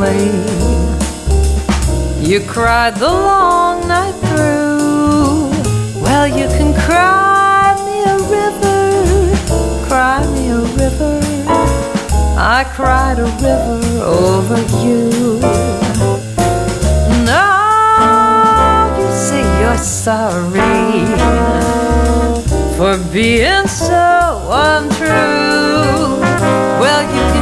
lonely. You cried the long night through. Well, you can cry me a river, cry me a river. I cried a river over you. Now you say you're sorry for being so untrue. Well, you can